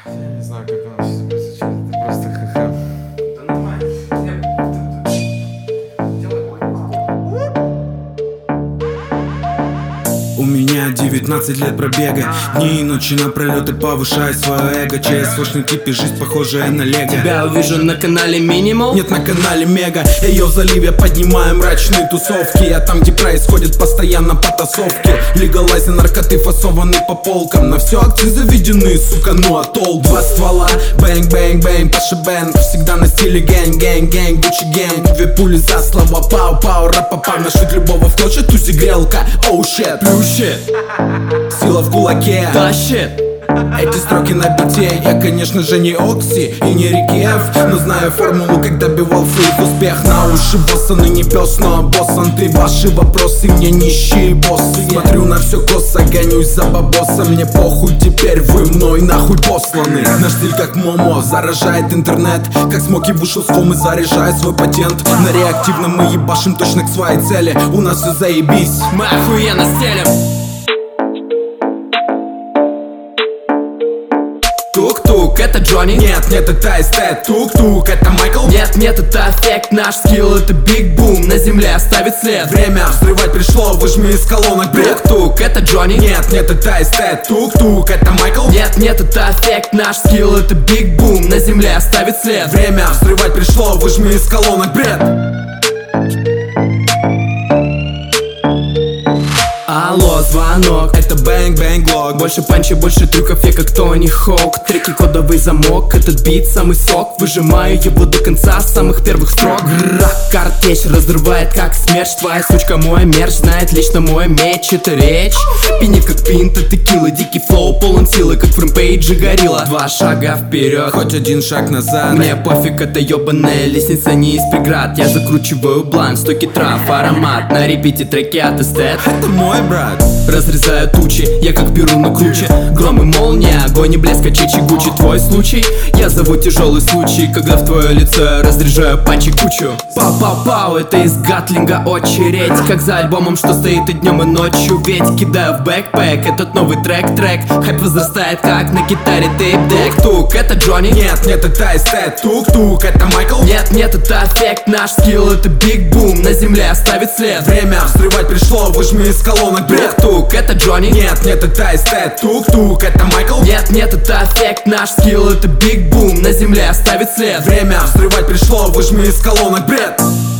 Я не знаю, как оно сейчас будет звучать. Это просто ха-ха. Да нормально. У меня 19 лет пробега, дни и ночи напролет и повышает свое эго. ЧСВшный тип и жизнь похожая на лего. Тебя увижу на канале Минимал. Нет, на канале Мега. Ее в заливе поднимаем мрачные тусовки. А там, где происходит постоянно потасовки. Легалайзы, наркоты фасованы по полкам. На все акцизы заведены, сука, ну а толк. Два ствола, бэнг-бэнг-бэнг, Паша Бэнг. Всегда на стиле гэнг-гэнг-гэнг, Гуччи гэнг. Две пули за слово, пау-пау, ра-па-па. Нашить любого в клочья, тузи грелка, оу щет. Сила в кулаке, Тащит. эти строки на бите. Я, конечно же, не Окси и не Рикеф, но знаю формулу, как добивал своих успех. На уши боссаны, не пес, но боссан. Ты ваши вопросы, мне нищие боссы. Смотрю на все косо, гонюсь за бабосом. Мне похуй, теперь вы мной нахуй посланы. Наш стиль как Момо, заражает интернет. Как Смоки вышел с фомы, заряжает свой патент. На реактивном мы ебашим точно к своей цели. У нас все заебись, Мы охуенно стелим. Тук-тук, это Джонни. Нет, нет, это эстет. Тук-тук, это Майкл. Нет, нет, это эффект, наш скилл, это биг бум. На земле оставит след. Время взрывать пришло, выжми из колонок бред. Тук-тук, это Джонни. Нет, нет, это эстет. Тук-тук, это Майкл. Нет, нет, это эффект, наш скилл, это биг бум. На земле оставит след. Время взрывать пришло, выжми из колонок бред. Алло, звонок. Это бэнг-бэнг-лог. Больше панчи, больше трюков, я как Тони Хоук. Треки кодовый замок, этот бит самый сок. Выжимаю его до конца, с самых первых строк. Картечь разрывает как смерч. Твоя сучка мой мерч, знает лично мой меч. Это речь, пинет как пинта, текила. Дикий флоу, полон силы, как фрэмпейджи горилла. Два шага вперед, Хоть один шаг назад. мне пофиг, это ебаная лестница не из преград. Я закручиваю блант, стоки трав, аромат. На репите треки от эстет. Это мой брат. Разрезаю тучи, я как беру на круче. Гром и молния, огонь и блеск, чечи гучи. Твой случай, я зову тяжелый случай. Когда в твое лицо я разряжаю панчи кучу. Пау-пау-пау, это из Гатлинга очередь. Как за альбомом, что стоит и днем, и ночью. Ведь кидаю в бэкпэк этот новый трек. Хайп возрастает, как на гитаре тейп-дек. Тук, это Джонни. Нет, нет, это эстет. Тук-тук, это Майкл. Нет, нет, это эффект, наш скилл, это биг бум. На земле оставит след. Время взрывать пришло, выжми из колонок бред. Тук, это Джонни. Нет, нет, это эстет. Тук-тук, это Майкл. Нет, нет, это эффект, наш скилл, это биг бум. На земле оставит след. Время взрывать пришло, выжми из колонок бред.